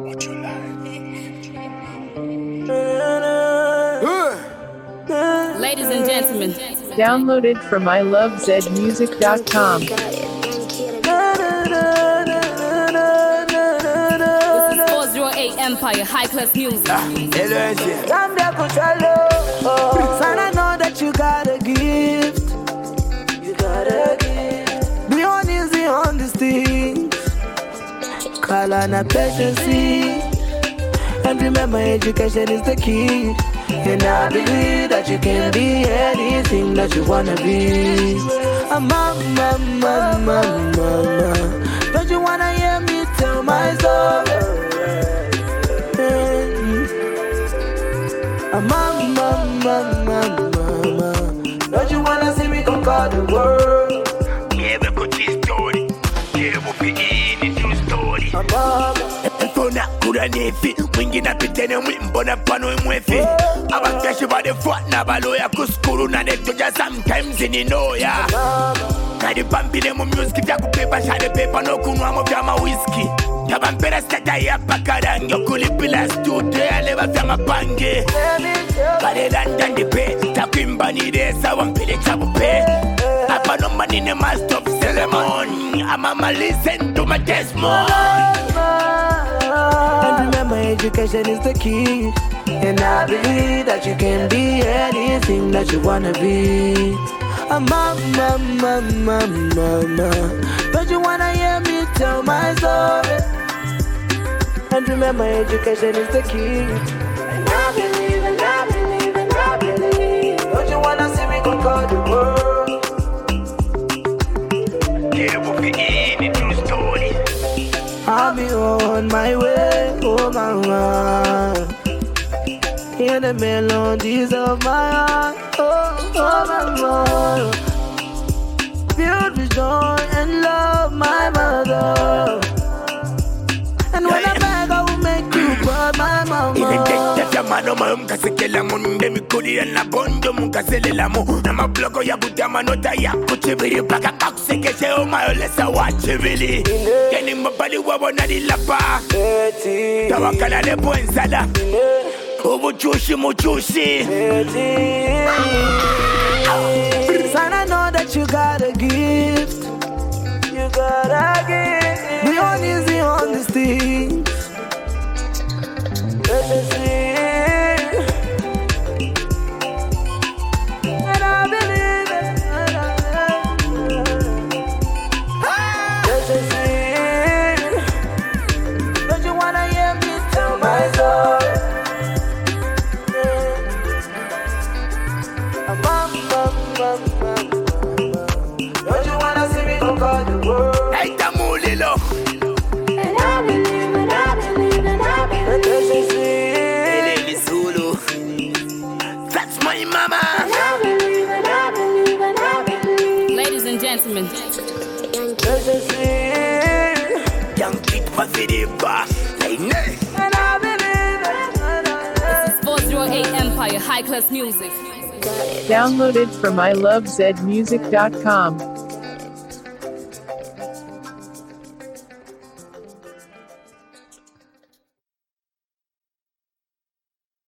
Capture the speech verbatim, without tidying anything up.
what you like. Ladies and gentlemen, Downloaded from I love zed music dot com. this is four oh eight Empire, high class music. Gambia Kuchalo, oh. Son, I know that you got a gift. You got a gift. Be honest on this thing. Call on a patience. And remember, education is the key. And I believe that you can be anything that you wanna be. A mama, mama, mama. Don't you wanna hear me tell my story? A mama, mama, mama. Don't you wanna see me conquer the world? Yeah, we got this story. Yeah, we'll be in the true story. A mama. Fona kura nefi mwingine pitene mwimbona pano imwefi abakashi bade fuatna baloya kuskuru na netoja sometimes ininoya kadi pampile mu music vya kupepa shade pepa no kunwa mo vya ma whisky tabampera stata ya pakara nyo kulipila studio ya leva vya mapange kade landa ndipe takwimba niresa wampile chabupe apa no manine master of ceremony amama listen to my testimony. And remember, education is the key. And I believe that you can be anything that you wanna be. A mama, mama, mama. Don't you wanna hear me tell my story? And remember, education is the key. And I believe, and I believe, and I believe. Don't you wanna see me conquer the world? Yeah, we'll be in the true story. I'll be on my way, oh mama. Hear the melodies of my heart, oh, oh mama. Filled with joy and love, my mother. And when I beg, I will make you proud, my mama. Even death, ya mano ma mkasekela munde mikuli na bondo mkaselela mu na mablogo ya butama nota ya kuchibiri paka kaksekeshe o mayolesa wachibili keni mbali wabo na dilapa tawakala lepo ensala ubuchushi muchushi. Son, I know that you got a gift. You got a gift. Be honest on these things. Let me see. And I believe it. Let me see. Don't you wanna hear me tell my story? Don't you wanna see me conquer the world? Hey, Tamulilo. And I believe, and I believe, and I believe. Let me see. Eleni Zulu. That's my mama. And I believe, and I believe, and I believe. Ladies and gentlemen, Let me see. Young kid Pavidiba. Hey, nay. And I believe, and I this is four oh eight Empire, high class music. Downloaded from I love zed music dot com.